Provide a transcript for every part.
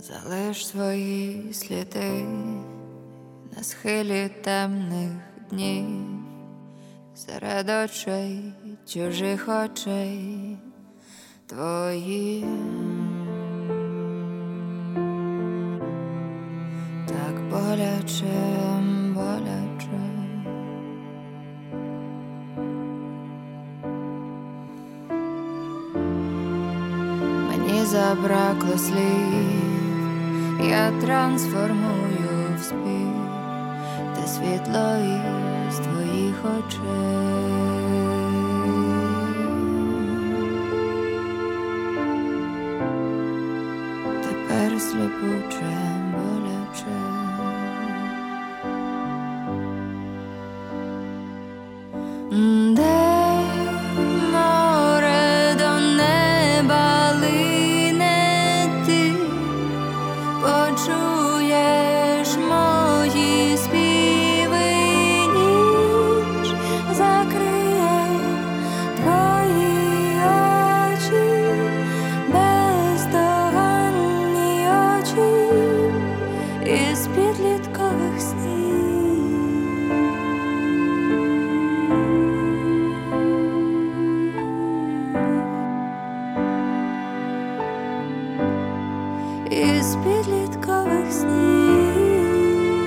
Залиш свої сліди на схилі темних днів, серед очей, чужих очей твоїх. Так боляче, боляче. Мені забракло слів, я трансформую в спів те світло із твоїх очей. Тепер сліпуче, боляче. Де море до неба лине, ти почуєш мої співи, ніч закриє твої очі, бездоганні очі із підліткових снів. Із підліткових снів.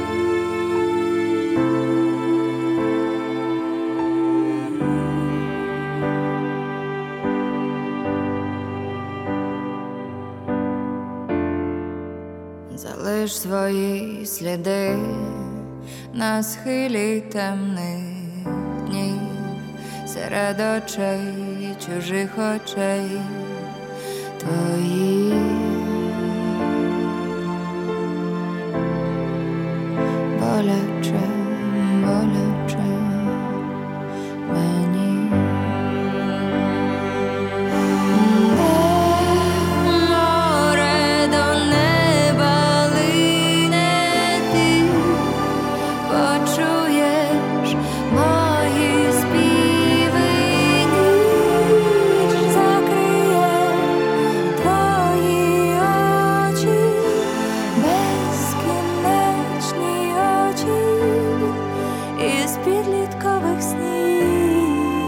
Залиш свої сліди на схилі темних днів, серед очей, чужих очей твоїх. Боляче, боляче мені. Де море до неба лине, ти почуєш мої співи, ніч закриє твої очі, безкінечні очі із підліткових снів.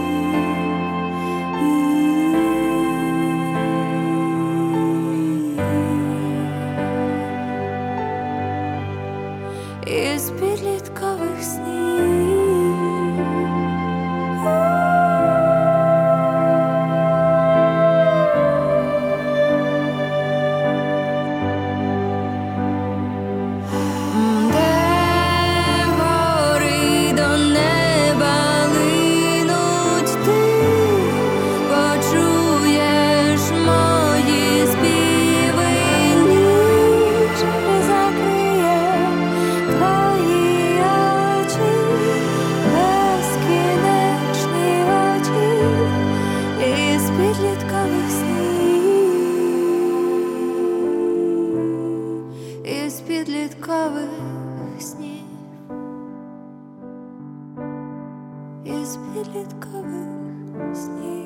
Із підліткових снів. Із підліткових снів. Із підліткових снів.